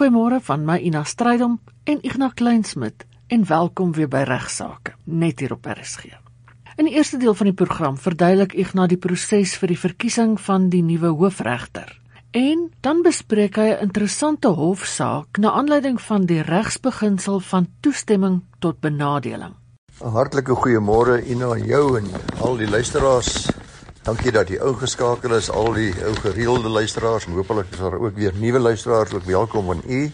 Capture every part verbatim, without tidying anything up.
Goeiemôre van my Ina Strydom en Ignas Kleinsmid en welkom weer by Regsake, net hier op R S G. In die eerste deel van die program verduidelik Ignas die proses vir die verkiesing van die nuwe hoofregter. En dan bespreek hy 'n interessante hofsaak na aanleiding van die regsbeginsel van toestemming tot benadeling. 'n Hartlike goeiemôre Ina aan jou en al die luisteraars. Dankie dat jy ingeskakel is, al die ou gereelde luisteraars, en hopelik is daar ook weer nuwe luisteraars, ook welkom aan u.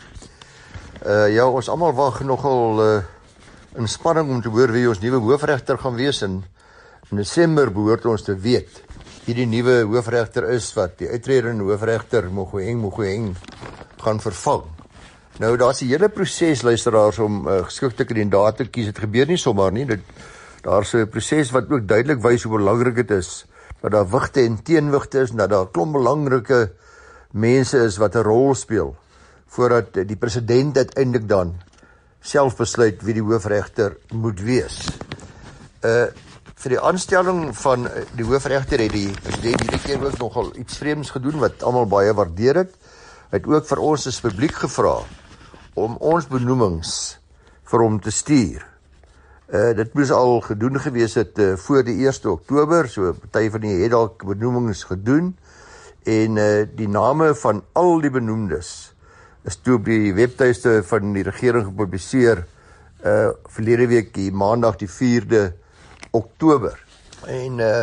Uh, ja, ons almal wag nogal uh, in spanning om te hoor wie ons nuwe hoofregter gaan wees, en in Desember behoort ons te weet wie die nuwe hoofregter is, wat die uitredende hoofregter Mogoeng Mogoeng gaan vervang. Nou, daar's 'n hele proses, luisteraars, om uh, geskikte kandidaat te kies. Dit gebeur nie sommer nie. Dit, daar's 'n proses wat ook duidelik wys hoe belangrik dit is, dat daar wigte en teenwigte is, en dat daar 'n klomp belangrike mense is wat 'n rol speel, voordat die president uiteindelik dan self besluit wie die hoofregter moet wees. Uh, vir die aanstelling van die hoofregter het die president hierdie keer ook nogal iets vreemds gedoen, wat almal baie waardeer het. Hy het ook vir ons as publiek gevra om ons benoemings vir hom te stuur. Uh, dit moes al gedoen gewees het uh, voor die eerste Oktober, so party van die het dalk benoemings gedoen, en uh, die name van al die benoemdes is toe op die webtuiste van die regering gepubliseer uh, verlede week, die maandag die vierde Oktober. En uh,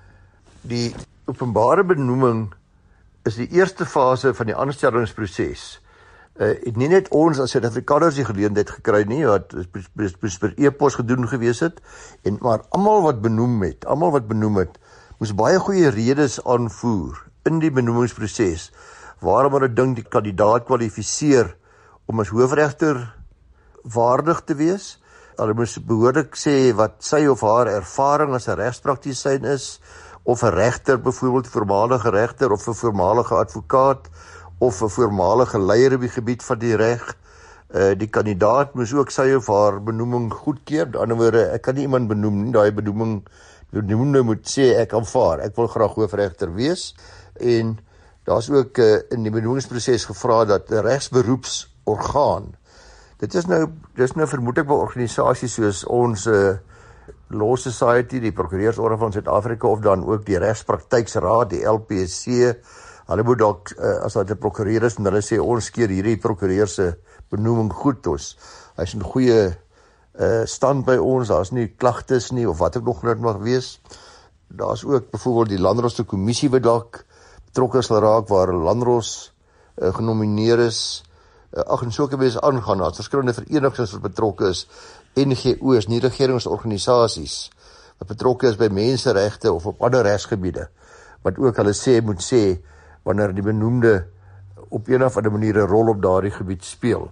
die openbare benoeming is die eerste fase van die aanstellingsproses. Uh, het nie net ons as Suid-Afrikaners die geleentheid gekry nie, wat per e-pos gedoen gewees het, en maar almal wat benoem het, almal wat benoem het, moes baie goeie redes aanvoer in die benoemingsproses, waarom hulle dink die kandidaat kwalifiseer om as hoofregter waardig te wees. Hulle moes behoorlik sê wat sy of haar ervaring as 'n regspraktisyn is, of 'n regter, byvoorbeeld 'n voormalige regter, of 'n voormalige advokaat, of 'n voormalige leier op die gebied van die reg. Uh, die kandidaat moes ook sy of haar benoeming goedkeur. Aan die ander woorde, ek kan nie iemand benoem nie, daai benoeming, die benoemde moet sê, ek aanvaar, ek wil graag hoofregter wees. En daar's ook uh, in die benoemingsproses gevra dat 'n regsberoepsorgaan, dit is nou, dit is nou vermoedelik by organisasies soos ons uh, Law Society, die Prokureursorde van Suid-Afrika, of dan ook die Regspraktyksraad, die L P S C. Hulle moet dalk, uh, as dit 'n prokureur is, en hulle sê, ons keer hierdie prokureur se benoeming goed, ons, hy is in goeie uh, stand by ons, daar is nie klagtes nie, of wat ook nog net mag wees. Daar is ook byvoorbeeld die Landros kommissie wat dalk betrokke sal raak, waar Landros uh, genomineer is. Uh, ag, en so kan mens aangaan, as verskillende verenigings wat betrokke is, N G O's, nie regeringsorganisasies, wat betrokke is by menseregte of op ander regsgebiede, wat ook hulle sê, moet sê, wanneer die benoemde op een of ander manier 'n rol op daardie gebied speel.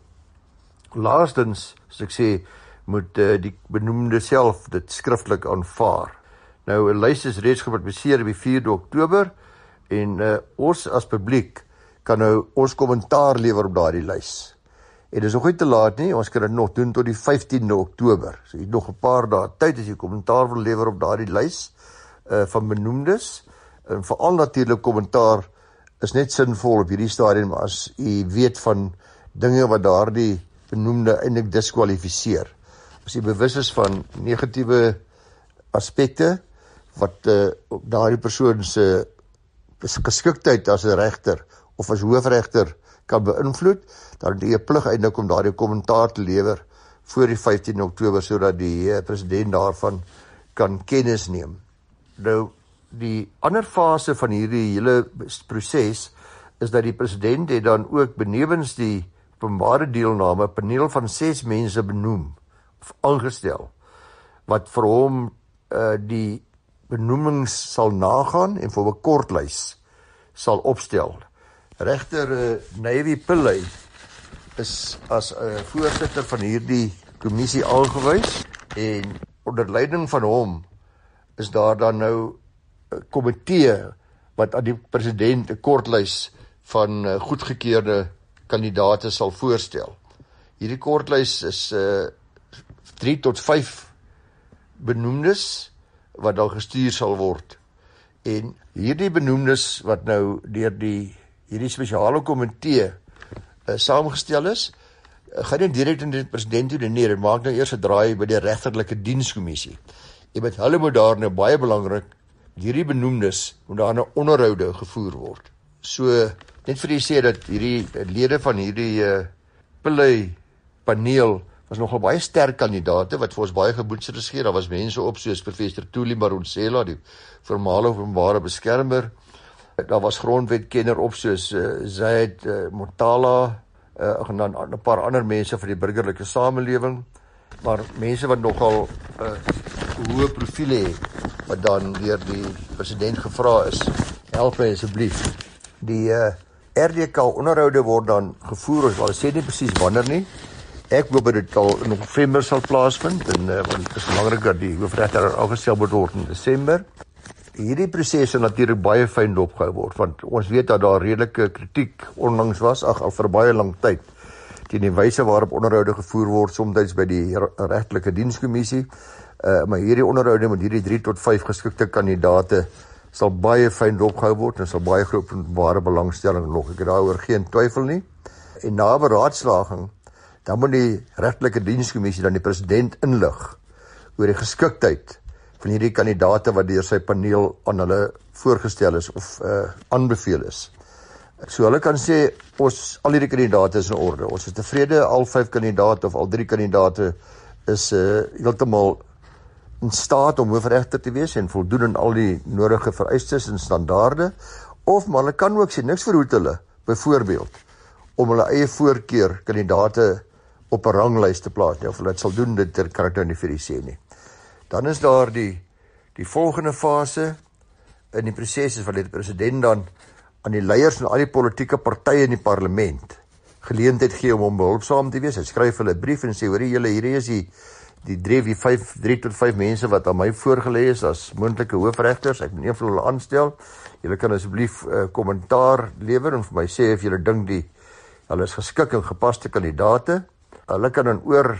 Laastens, as ek sê, moet uh, die benoemde self dit skriftelik aanvaar. Nou, 'n lys is reeds gepubliseer op die vierde Oktober, en uh, ons as publiek kan nou ons kommentaar lewer op daardie lys. En dit is nog nie te laat nie, ons kan dit nog doen tot die vyftiende Oktober. So jy het nog 'n paar dae tyd as jy kommentaar wil lewer op daardie lys uh, van benoemdes. En veral natuurlik kommentaar is net sinvol op hierdie stadium as jy weet van dinge wat daardie benoemde eintlik diskwalifiseer. As jy bewus is van negatiewe aspekte wat uh, daardie persoon se geskiktheid as 'n regter of as hoofregter kan beïnvloed, dan het jy 'n plig eintlik om daardie kommentaar te lewer voor die vyftiende Oktober, sodat die uh, president daarvan kan kennis neem. Nou, die ander fase van hierdie hele proses is dat die president het dan ook benewens die openbare deelname 'n paneel van ses mense benoem of aangestel, wat vir hom uh, die benoemings sal nagaan en vir 'n kortlys sal opstel. Regter uh, Navy Pillay is as uh, voorsitter van hierdie kommissie aangewys, en onder leiding van hom is daar dan nou 'n komitee wat aan die president 'n kortlys van uh, goedgekeurde kandidate sal voorstel. Hierdie kortlys is uh, drie tot vyf benoemdes wat dan gestuur sal word. En hierdie benoemdes wat nou deur die hierdie spesiale komitee uh, saamgestel is, uh, gaan nie direk in die president toe nee, dit maak nou eers 'n draai by die regterlike dienskommissie. En met hulle moet daar nou baie belangrik, hierdie benoemdes moet daar nou onderhoude gevoer word. So, net vir die sê dat hierdie lede van hierdie uh, Pillay paneel was nogal baie sterk kandidate, wat vir ons baie geboetseres gee. Daar was mense op soos professor Thuli Maronsela, die voormalige openbare beskermer. Daar was grondwetkenner op soos uh, Zaid uh, Motala, uh, en dan 'n paar ander mense van die burgerlike samelewing, maar mense wat nogal uh, hoë profiele het, wat dan deur die president gevra is, help my asseblief. Die uh, R D K onderhoude word dan gevoer, ons wil sê nie presies wanneer nie. Ek hoop dat dit al in November sal plaasvind, en uh, want dit is belangrik dat die hoofregter aangestel moet word in Desember. Hierdie proses sal natuurlik baie fyn dopgehou word, want ons weet dat daar redelike kritiek onlangs was, ag al vir baie lang tyd, teen die wyse waarop onderhoude gevoer word, soms by die regtelike dienskommissie, uh, maar hierdie onderhoude met hierdie drie tot vyf geskikte kandidate sal baie fyn dopgehou word, en sal baie groot ware belangstelling nog, ek het daaroor geen twyfel nie. En na beraadslaging, dan moet die regtelike dienskommissie dan die president inlig oor die geskiktheid van hierdie kandidate wat deur sy paneel aan hulle voorgestel is of uh, aanbeveel is. So hulle kan sê, ons, al hierdie kandidate is in orde, ons is tevrede, al vyf kandidate of al drie kandidate is uh, heeltemal in staat om hoofregter te wees en voldoen aan al die nodige vereistes en standaarde, of maar hulle kan ook sê, niks verhoed hulle, byvoorbeeld, om hulle eie voorkeur kandidate op 'n ranglys te plaas, nie, of hulle dit sal doen, dit kan ek nou nie vir die sê nie. Dan is daar die, die volgende fase in die proses, is wat die president dan aan die leiers van al die politieke partye in die parlement geleentheid gee om om behulpsaam te wees. Hy skryf hulle 'n brief en sê, hoorie julle, hierdie is die die drie, die vyf, drie tot vyf mense wat aan my voorgelê is as moontlike hoofregters. Ek moet een van hulle aanstel. Julle kan asseblief 'n uh, kommentaar lewer en vir my sê of julle dink die hulle is geskik en gepaste kandidate. Hulle kan dan oor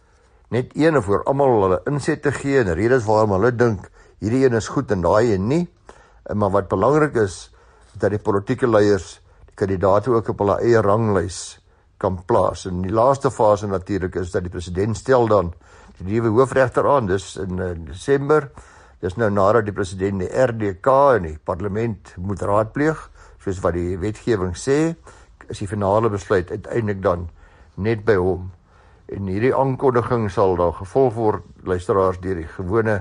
net een of oor almal hulle insette gee en redes waarom hulle dink hierdie een is goed en daai een nie. Maar wat belangrik is, dat die politieke leiers die kandidate ook op hulle eie ranglys kan plaas. En die laaste fase natuurlik is dat die president stel dan die nuwe hoofregter aan, dis in uh, Desember. Dis nou nadat die president die R D K en die parlement moet raadpleeg, soos wat die wetgewing sê, is die finale besluit uiteindelik dan net by hom. En hierdie aankondiging sal daar gevolg word, luisteraars, deur die gewone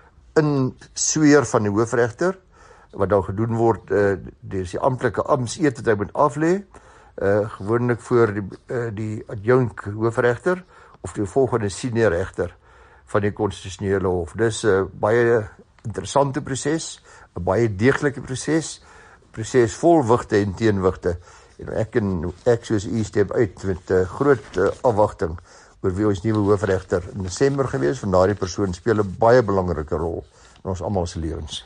insweer van die hoofregter, wat dan gedoen word, uh, deur die amptelike amptseed wat hy moet aflê, uh, gewoonlik voor die, uh, die adjunk hoofregter, of die volgende senior regter van die konstitusionele hof. Dis 'n uh, baie interessante proses, 'n baie deeglike proses, proses vol wigte en teenwigte. En ek en ek soos u stem uit met 'n uh, groot uh, afwagting oor wie ons nuwe hoofregter in Desember gewees, van daardie persoon speel 'n baie belangrike rol in ons almal se lewens.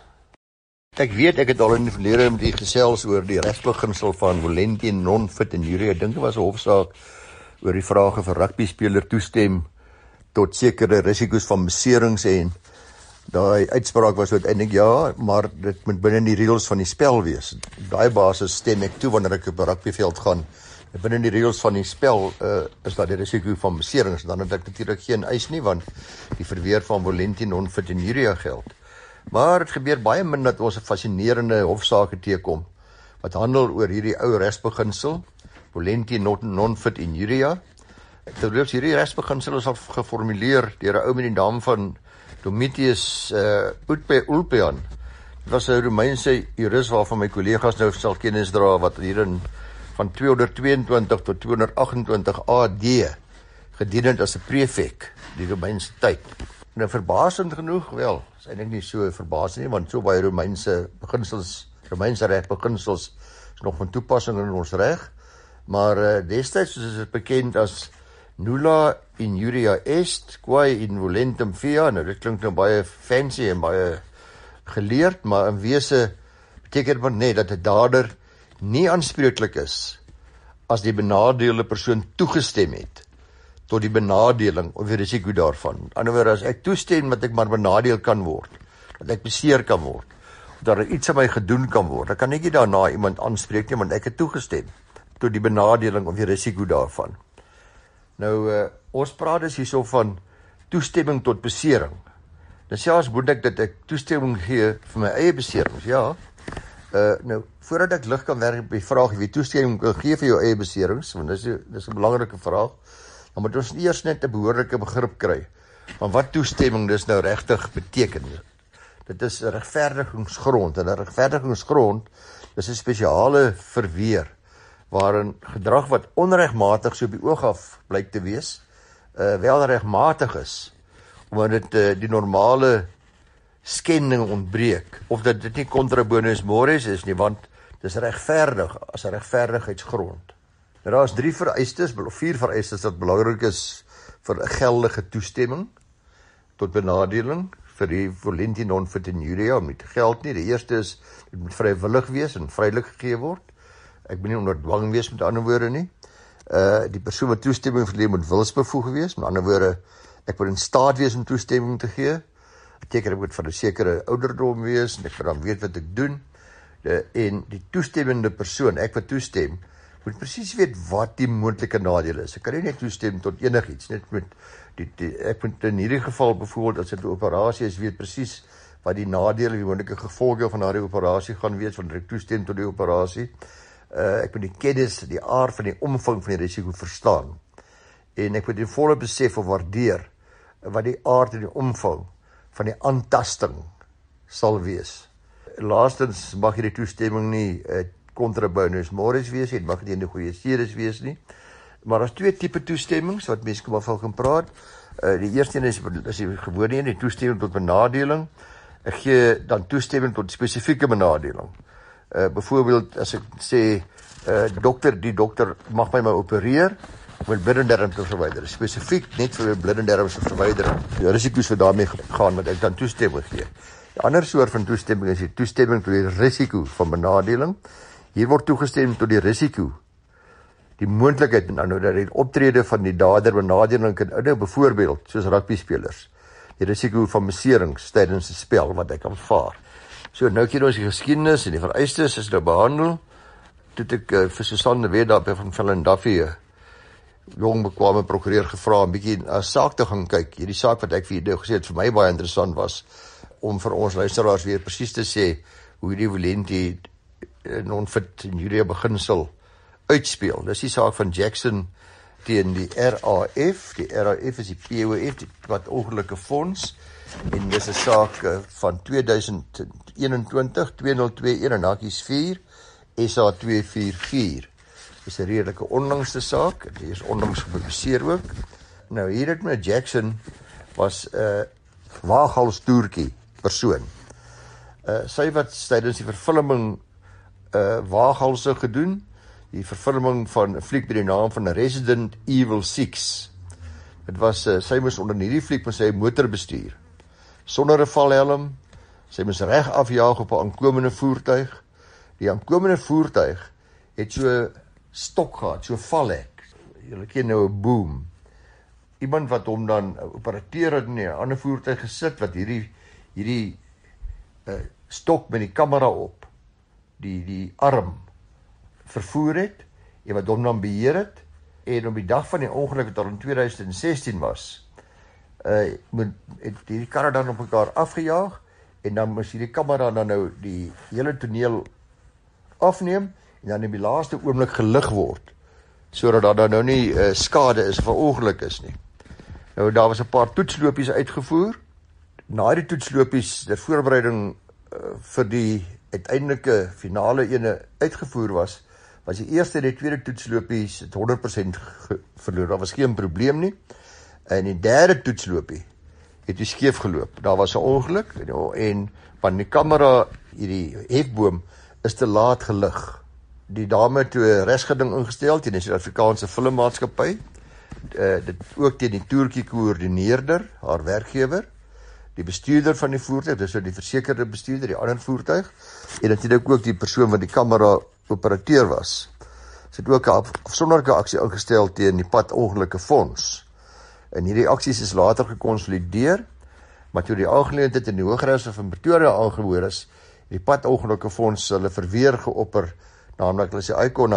Ek weet, ek het al in die verlede met u gesels oor die regsbeginsel van volenti non-fit in jury. Ek dink dit was 'n hofsaak oor die vraag of 'n rugbyspeler toestem tot sekere risiko's van beserings, en daai uitspraak was uiteindelik ja, maar dit moet binne die reëls van die spel wees. Daai basis stem ek toe wanneer ek op 'n rugbyveld gaan. Binne die reëls van die spel uh, is daar die risiko van beserings, dan het ek natuurlik geen eis nie, want die verweer van volenti non-fit in jury geld. Maar het gebeur baie min dat ons 'n fascinerende hofsaake teekom wat handel oor hierdie ou regsbeginsel, volenti non-fit in juria. Terloops, hierdie regsbeginsel is al geformuleer deur 'n ou met die naam van Domitius uh, Ulpian. Dit was 'n Romeinse jurist waarvan my kollegas nou sal kennis dra, wat hier in van tweehonderd tweeëntwintig tot tweehonderd agt-en-twintig A D gedien het as 'n prefek die Romeinse tyd. Nou verbasend genoeg, wel, is eintlik nie so verbasend nie, want so baie Romeinse beginsels, Romeinse regbeginsels is nog van toepassing in ons reg, maar uh, destyds is dit bekend as nulla injuria est, quae in volentem fia. Nou dit klink nou baie fancy en baie geleerd, maar in wese beteken dit net dat 'n dader nie aanspreeklik is as die benadeelde persoon toegestem het tot die benadeling of die risiko daarvan. In ander woorde, as ek toestem dat ek maar benadeel kan word, dat ek beseer kan word, of dat er iets aan my gedoen kan word, dan kan ek nie daarna iemand aanspreek nie, want ek het toegestem. tot die benadeling of die risiko daarvan. Nou, uh, ons praat dus hierso van toestemming tot besering. Nou selfs moet ek dat ek toestemming gee vir my eie beserings, ja. Uh, nou, voordat ek lig kan werk op die vraag, wie toestemming kan gee vir jou eie beserings, want dis, dis 'n belangrike vraag, dan moet ons eers net 'n behoorlike begrip kry van wat toestemming dis nou regtig beteken. Dit is 'n regverdigingsgrond, en 'n regverdigingsgrond is 'n spesiale verweer, waarin gedrag wat onregmatig so op die oog af blyk te wees, uh, wel regmatig is, omdat dit uh, die normale skending ontbreek, of dat dit nie contra bonus mores is nie, want dit is regverdig as 'n regverdigheidsgrond. Nou, daar is drie vereistes, of vier vereistes wat belangrik is vir 'n geldige toestemming tot benadeling vir die volenti non-fit in juria, met geld nie. Die eerste is, dit moet vrywillig wees en vrylik gegee word. Ek moet nie onder dwang wees, met ander woorde nie. Uh, die persoon wat toestemming verleen moet wilsbevoeg wees, met ander woorde, ek moet in staat wees om toestemming te gee. Beteken ek moet van 'n sekere ouderdom wees, en ek moet dan weet wat ek doen. De, en die toestemmende persoon, ek wat toestem, moet presies weet wat die moontlike nadele is. Ek kan nie net toestem tot enigiets, net met die, die, ek moet in hierdie geval byvoorbeeld as dit 'n operasie is, weet presies wat die nadele, die moontlike gevolge van daardie operasie gaan wees, wanneer ek toestem tot die operasie. Uh, ek moet die kennis, die aard van die omvang van die risiko verstaan. En ek moet die volle besef of waardeer wat die aard en die omvang van die aantasting sal wees. Laastens mag hierdie toestemming nie uh, contra bonus mores wees, dit mag nie in die goeie sedes wees nie. Maar daar's twee tipe toestemmings wat mense kom van kan praat. Uh, die eerste een is, is die gewone een, die toestemming tot benadeling. Ek gee dan toestemming tot spesifieke benadeling. Uh, byvoorbeeld, as ek sê, uh, dokter, die dokter mag my maar opereer, met blindendarm te verwyder. Spesifiek net vir blindendarm te verwyder. Die risiko's wat daarmee gaan, wat ek dan toestemming gee. Die ander soort van toestemming is die toestemming tot die risiko van benadeling. Hier word toegestem tot die risiko, die moontlikheid, nou dat die optrede van die dader benadeling kan inhou, byvoorbeeld, soos rugbyspelers, die risiko van beserings tydens 'n spel wat ek aanvaar. So, nou ken ons die geskiedenis en die vereistes is nou behandel. Toe ek uh, vir Susan de Wet daar van Philadelphia, jong bekwame prokureur gevra, 'n bietjie 'n saak te gaan kyk. Hierdie saak wat ek vir julle gesê het, vir my baie interessant was, om vir ons luisteraars weer presies te sê, hoe die volenti non-fit in juria beginsel uitspeel. Dis die saak van Jackson teen die R A F. Die R A F is die P O F, die wat ongelukkige fonds, en dis 'n saak uh, van tweeduisend eenentwintig twee nul twee een en hakies vier S A twee vier vier. Dis 'n redelike onlangse saak, dit is onlangs gepubliseer ook. Nou hier het met Jackson was 'n uh, waaghalstoertjie persoon. Uh, sy wat tydens die vervulling uh, waaghalse gedoen, die vervulling van 'n fliek by die naam van Resident Evil six. Dit was, uh, sy moes onder hierdie fliek met sy motor bestuur, sonder 'n valhelm, sy moes reg afjaag op 'n aankomende voertuig. Die aankomende voertuig het so stok gehad, so valhek. Julle ken nou 'n boom. Iemand wat hom dan operateer het in 'n ander voertuig gesit, wat hierdie hierdie uh, stok met die kamera op, die die arm vervoer het, en wat hom dan beheer het, en op die dag van die ongeluk wat al in tweeduisend sestien was, uh, moet, het hierdie karre dan op mekaar afgejaag, en dan moes hierdie kamera dan nou die hele toneel afneem, en dan in die laaste oomblik gelig word, sodat daar dan nou nie uh, skade is of 'n ongeluk is nie. Nou, daar was 'n paar toetslopies uitgevoer. Na die toetslopies, die voorbereiding uh, vir die uiteindelike finale ene uitgevoer was, was die eerste en die tweede toetslopies het honderd persent verloor. Daar was geen probleem nie. En die derde toetslopie het die skeef geloop. Daar was 'n ongeluk, en van die kamera, hierdie hefboom, is te laat gelig. Die dame het toe 'n regsgeding ingestel teen die Suid-Afrikaanse Filmmaatskappy, uh, dit ook teen die toertjie koördineerder, haar werkgewer, die bestuurder van die voertuig, dis nou die versekerde bestuurder, die ander voertuig, en natuurlik ook die persoon wat die kamera operateur was. Sy het ook 'n afsonderlike aksie ingestel teen die padongelukke fonds. En hierdie aksies is later gekonsolideer, maar toe die aangeleentheid in die Hooggeregshof van Pretoria aangehoor is, die padongelukke fonds hulle verweer geopper, naamlik hulle sê hy kon 'n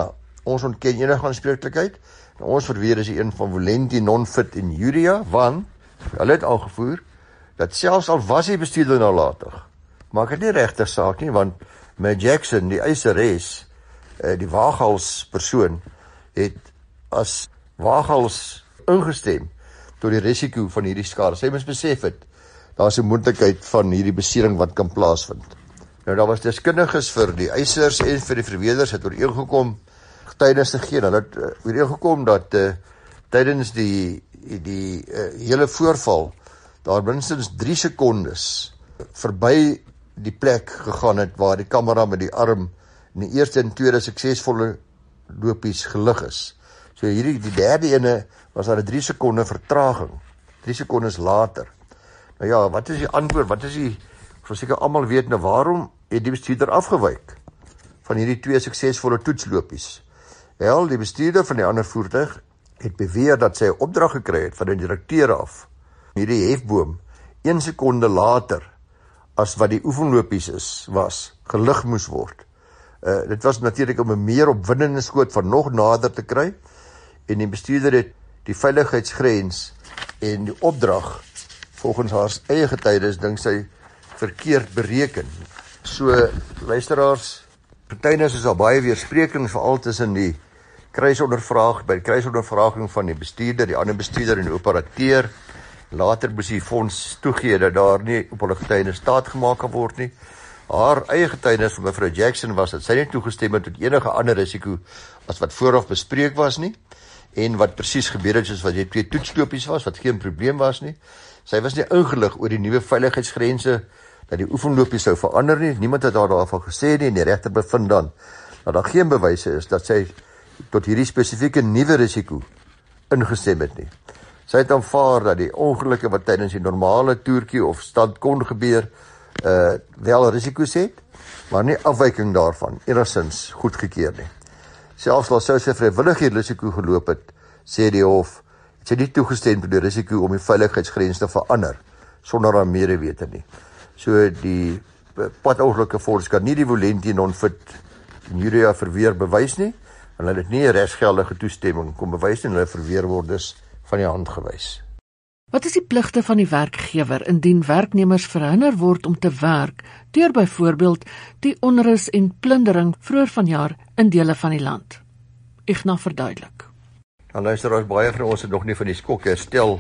Ons ontken enige aanspreeklikheid. En ons verweer is die een van Volenti, Non-Fit en Urea, want hulle het aangevoer dat selfs al was die bestuurder nalatig, maak dit nie regtig saak nie, want Mae Jackson, die eiseres, die waaghalspersoon, het as waaghals ingestem tot die risiko van hierdie skade. Sy moes besef het, daar is 'n moontlikheid van hierdie besering wat kan plaasvind. Nou, daar was deskundiges vir die eisers en vir die verweerders het ooreengekom getuienis te gee. Hulle het uh, ooreengekom dat uh, tydens die die uh, hele voorval daar minstens drie sekondes verby die plek gegaan het waar die kamera met die arm in die eerste en tweede suksesvolle lopies gelig is. So hierdie die derde ene was daar 'n drie sekonde vertraging. drie sekondes later. Nou ja, wat is die antwoord? Wat is die ons seker almal weet nou waarom het die bestuurder afgewyk van hierdie twee suksesvolle toetslopies? Wel, die bestuurder van die ander voertuig het beweer dat sy 'n opdrag gekry het van die direkteur af. Hierdie hefboom een sekonde later as wat die oefenlopies is, was, gelig moes word. Uh, dit was natuurlik om 'n meer opwindende skoot van nog nader te kry, en die bestuurder het die veiligheidsgrens en die opdrag volgens haar eie getuienis dink sy verkeerd bereken. So, luisteraars, getuienis is al baie weersprekings, veral tussen die kruisondervraag, by die kruisondervraging van die bestuurder, die ander bestuurder en die operateur. Later moes die fonds toegee dat daar nie op hulle getuienis staat gemaak kan word nie. Haar eie getuienis van mevrou Jackson was dat sy nie toegestem het tot enige ander risiko as wat vooraf bespreek was nie, en wat presies gebeur het soos wat die twee toetslopies was, wat geen probleem was nie. Sy was nie ingelig oor die nuwe veiligheidsgrense, dat die oefenlopies sou verander nie. Niemand het daar daarvan gesê nie, en die regter bevind dan dat daar geen bewyse is dat sy tot hierdie spesifieke nuwe risiko ingestem het nie. Sy het aanvaar dat die ongelukke wat tydens die normale toertjie of stand kon gebeur, uh, wel risiko's het, maar nie afwyking daarvan enigstens goedgekeur nie. Selfs al sou sy vrywillig die risiko geloop het, sê die hof, het sy nie toegestem tot die risiko om die veiligheidsgrens te verander, sonder haar medewete nie. So die padongelukke fonds kan nie die Volenti, Non-Fit en Urea verweer bewys nie, en hulle het nie 'n regsgeldige toestemming kom bewys nie, en hulle verweer word dus van die hand gewys. Wat is die pligte van die werkgewer indien werknemers verhinder word om te werk deur byvoorbeeld die onrus en plundering vroeër vanjaar in dele van die land? Ignas verduidelik. Nou luister, baie van ons het nog nie van die skok herstel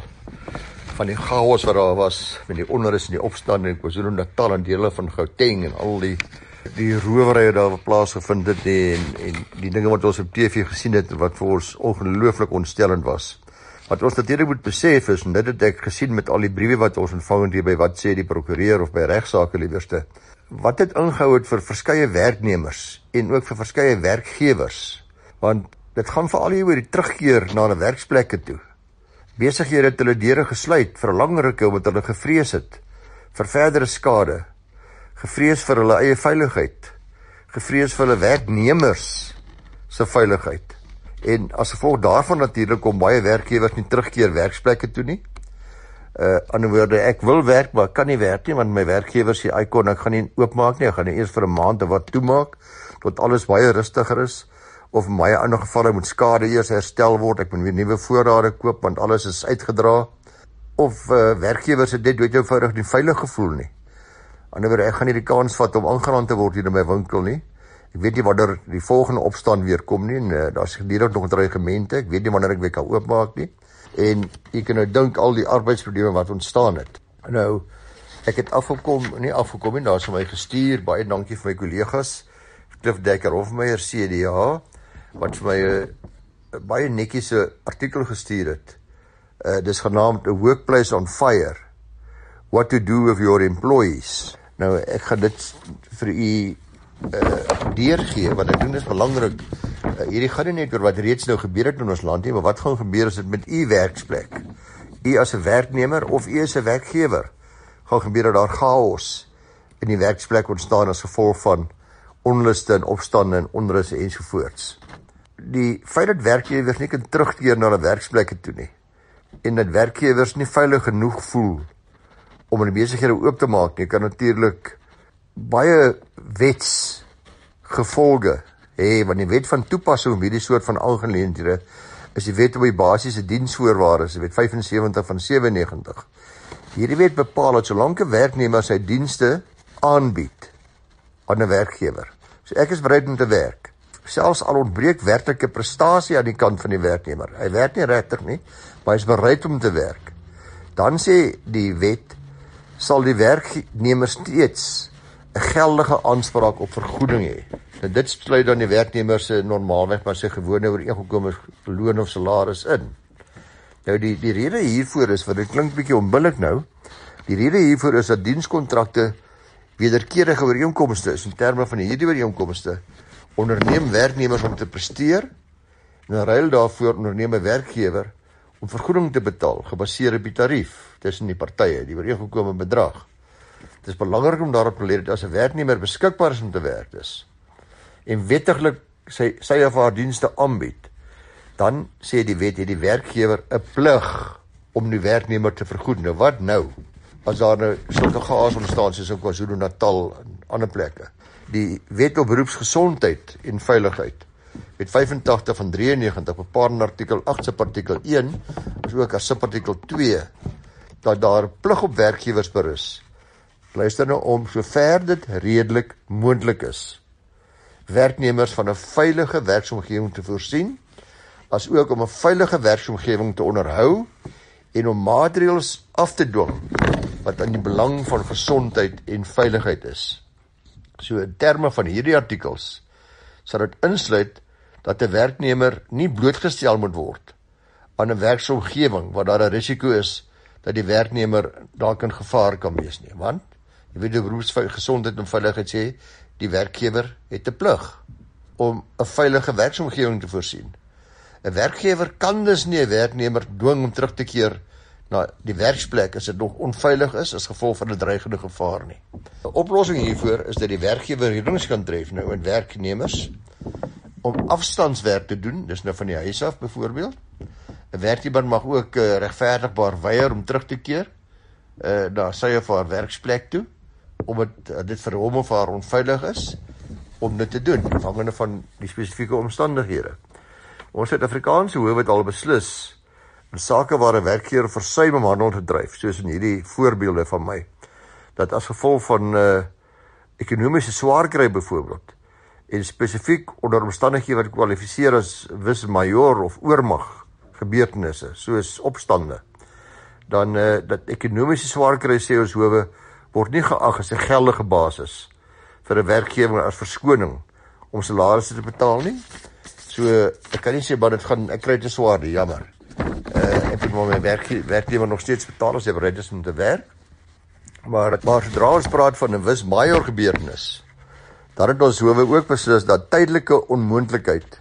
van die chaos wat daar was met die onrus en die opstand in KwaZulu-Natal en dele van Gauteng en al die die rowerye daar wat plaasgevind het en, en die dinge wat ons op T V gesien het wat vir ons ongelooflik ontstellend was. Wat ons natuurlik moet besef is, en dit het ek gesien met al die briewe wat ons ontvang het hier by wat sê die prokureur of by regsaake liewerste, wat het ingehou het vir verskeie werknemers en ook vir verskeie werkgewers, want dit gaan veral hier oor die terugkeer na 'n werksplekke toe. Besighede het hulle deure gesluit vir 'n lang ruk omdat hulle gevrees het vir verdere skade, gevrees vir hulle eie veiligheid, gevrees vir hulle werknemers se veiligheid. En as gevolg daarvan natuurlik kom baie werkgewers nie terugkeer werksplekke toe nie. Uh, ander woorde, ek wil werk, maar ek kan nie werk nie, want my werkgewer sê, ek kon, ek gaan nie oopmaak nie, ek gaan nie eers vir 'n maand of wat toemaak, tot alles baie rustiger is, of in baie ander gevalle moet skade eers herstel word, ek moet weer nuwe voorrade koop, want alles is uitgedra, of uh, werkgewers het dit dood eenvoudig nie veilig gevoel nie. Ander woorde, ek gaan nie die kans vat om aangeraan te word hier in my winkel nie. Ek weet nie wanneer die volgende opstand weer kom nie, en uh, daar is gedurig nog dreigemente, ek weet nie wanneer ek weer kan oopmaak nie, en ek kan nou dink al die arbeidsprobleme wat ontstaan het. Nou, ek het afgekom, nie afgekom nie, daar is vir my gestuur, baie dankie vir my kollegas, Cliff Dekker Hofmeyer, C D A, wat vir my 'n uh, baie netjiese artikel gestuur het. Uh, dis genaamd A Workplace on Fire, What to Do with Your Employees. Nou, ek gaan dit vir u Uh, deurgee, wat ek doen is belangrik. Uh, hierdie gaan nie net oor wat reeds nou gebeur het in ons land nie, maar wat gaan gebeur as dit met u werksplek, u as 'n werknemer of u as 'n werkgewer, gaan gebeur dat daar chaos in die werksplek ontstaan as gevolg van onluste en opstande en onrus ensovoorts. Die feit dat werkgewers nie kan terugkeer na hulle werksplekke toe nie, en dat werkgewers nie veilig genoeg voel om hulle besighede oop te maak nie, kan natuurlik baie wetsgevolge hê, want die wet van toepassing op hierdie soort van aangeleenthede is die wet op die basiese diensvoorwaardes, die wet vyfensewentig van sewennegentig. Hierdie wet bepaal dat solank 'n werknemer sy dienste aanbied aan 'n werkgewer. So ek is bereid om te werk. Selfs al ontbreek werklike prestasie aan die kant van die werknemer. Hy werk nie regtig nie, maar hy is bereid om te werk. Dan sê die wet, sal die werknemer steeds 'n geldige aanspraak op vergoeding hê. En dit sluit dan die werknemer se normaalweg maar sy gewone ooreengekomme loon of salaris in. Nou die die rede hiervoor is, want dit klink bietjie onbillik nou, die rede hiervoor is dat dienskontrakte wederkerige ooreenkomste is in terme van hierdie ooreenkomste onderneem werknemers om te presteer en in ruil daarvoor onderneem 'n werkgewer om vergoeding te betaal gebaseer op die tarief tussen die partye, die ooreengekomme bedrag. Dit is belangrik om daarop te let dat as 'n werknemer beskikbaar is om te werk is en wettiglik sy sy of haar dienste aanbied, dan sê die wet het die werkgewer 'n plig om die werknemer te vergoed. Nou wat nou? As daar nou sulke chaos ontstaan soos in KwaZulu-Natal en ander plekke. Die wet op beroepsgesondheid en veiligheid, wet vyfentagtig van drieënnegentig, bepaal in artikel agt subartikel een, as ook as subartikel twee, dat daar plig op werkgewers berus. Luister nou om, sover dit redelik moontlik is, werknemers van 'n veilige werksomgewing te voorsien, as ook om 'n veilige werksomgewing te onderhou en om maatreëls af te dwing wat aan die belang van gesondheid en veiligheid is. So in terme van hierdie artikels sal dit insluit dat 'n werknemer nie blootgestel moet word aan 'n werksomgewing waar daar 'n risiko is dat die werknemer dalk in gevaar kan wees nie, want jy weet die beroepsgesondheid en veiligheid sê die werkgewer het 'n plig om 'n veilige werksomgewing te voorsien. 'n Werkgewer kan dus nie 'n werknemer dwing om terug te keer na die werksplek as dit nog onveilig is as gevolg van 'n dreigende gevaar nie. 'n Oplossing hiervoor is dat die werkgewer reëlings kan tref nou in werknemers om afstandswerk te doen, dis nou van die huis af byvoorbeeld. 'n Werknemer mag ook uh, regverdigbaar weier om terug te keer uh, na sy of haar werksplek toe, omdat uh, dit vir hom of haar onveilig is om dit te doen, afhangende van die spesifieke omstandighede. Ons Suid-Afrikaanse hof het al beslis in sake waar 'n werkgewer versuim om handel te dryf, soos in hierdie voorbeelde van my, dat as gevolg van uh, ekonomiese swaarkry byvoorbeeld, en spesifiek onder omstandighede wat kwalifiseer as vis major of oormag gebeurtenisse, soos opstande, dan uh, dat ekonomiese swaarkry sê ons howe word nie geag as 'n geldige basis vir 'n werkgewer as verskoning om salarisse te betaal nie. So ek kan nie sê maar dit gaan ek kry te swaar nie, jammer. Uh, ek moet maar my werk, werknemer nog steeds betaal as hy bereid is om te werk. Maar, maar sodra ons praat van 'n vis major gebeurtenis, dan het ons howe ook beslis dat tydelike onmoontlikheid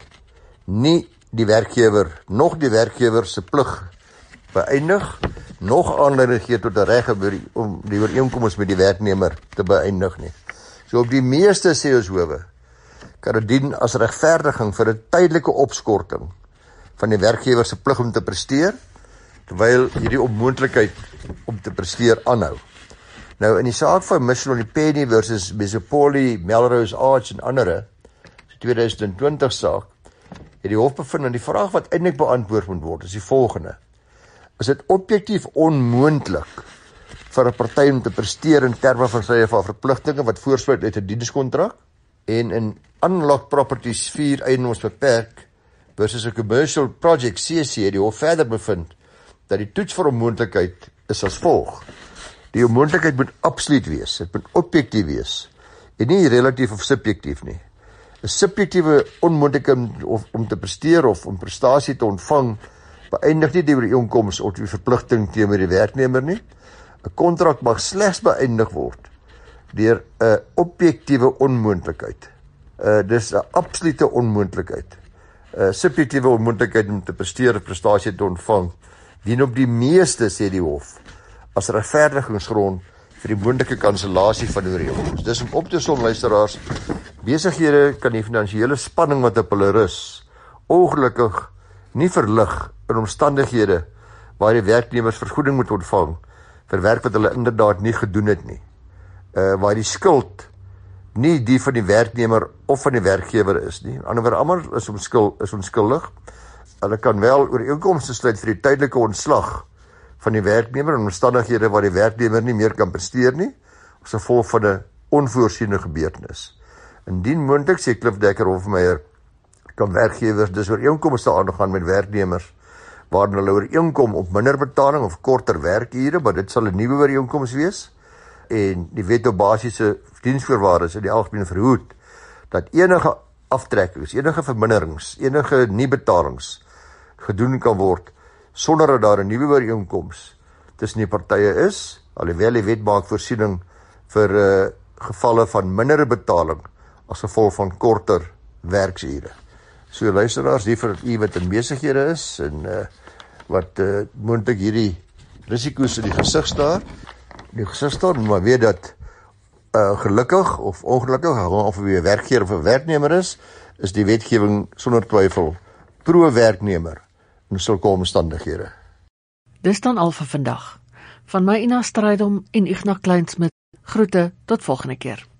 nie die werkgewer, nog die werkgewer se plig beëindig, nog aanleiding gee tot 'n reg om die ooreenkoms met die werknemer te beëindig nie. So op die meeste sê ons howe, kan dit dien as regverdiging vir 'n tydelike opskorting van die werkgewer se plig om te presteer, terwyl hierdie onmoontlikheid om te presteer aanhou. Nou in die saak van Mission Penny versus Mesopoli, Melrose Arch en andere, die tweeduisend twintig saak, het die hof bevind dat die vraag wat eintlik beantwoord moet word, is die volgende: is dit objektief onmoontlik vir 'n party om te presteer in terme van sy of haar verpligtinge wat voorspruit uit 'n dienskontrak? En in Unlocked Properties vier eiendoms beperk versus 'n Commercial Project C C het die hof verder bevind dat die toets vir onmoontlikheid is as volg: die onmoontlikheid moet absoluut wees, dit moet objektief wees en nie relatief of subjektief nie. 'n Subjektiewe onmoontlikheid om, om te presteer of om prestasie te ontvang beëindig nie die ooreenkoms of die verpligting teenoor die werknemer nie. 'n Kontrak mag slegs beëindig word deur 'n objektiewe onmoontlikheid. Uh, dis 'n absolute onmoontlikheid. 'n uh, Subjektiewe onmoontlikheid om te presteer of prestasie te ontvang dien op die meeste, sê die hof, as regverdigingsgrond vir die moontlike kansellasie van die ooreenkoms. Dis om op te som, luisteraars, besighede kan die finansiële spanning wat op hulle rus ongelukkig nie verlig in omstandighede waar die werknemers vergoeding moet ontvang vir werk wat hulle inderdaad nie gedoen het nie. Uh, waar die skuld nie die van die werknemer of van die werkgewer is nie. Anderswoorde, almal is onskuld, is onskuldig. Hulle kan wel ooreenkomste sluit vir die tydelike ontslag van die werknemer in omstandighede waar die werknemer nie meer kan presteer nie, as gevolg van 'n onvoorsiene gebeurtenis. Indien moontlik, sê Klif Dekker Hofmeyer, kan werkgewers dus ooreenkomste aangaan met werknemers waarin hulle ooreenkom op minder betaling of korter werkure, maar dit sal 'n nuwe ooreenkoms wees. En die wet op basiese diensvoorwaardes in die algemeen verhoed dat enige aftrekkings, enige verminderings, enige nie-betalings gedoen kan word sonder dat daar 'n nuwe ooreenkoms tussen die partye is, alhoewel die wet maak voorsiening vir uh, gevalle van mindere betaling as gevolg van korter werksure. So luisteraars, die vir u wat in besighede is en uh, wat uh, moontlik hierdie risiko's in die gesig staar, die gesig staar, maar weet dat uh, gelukkig of ongelukkig, of wie 'n werkgewer of 'n werknemer is, is die wetgewing sonder twyfel pro-werknemer in sulke omstandighede. Dis dan al vir vandag. Van my Ina Strydom en Ignas Kleinsmid, groete tot volgende keer.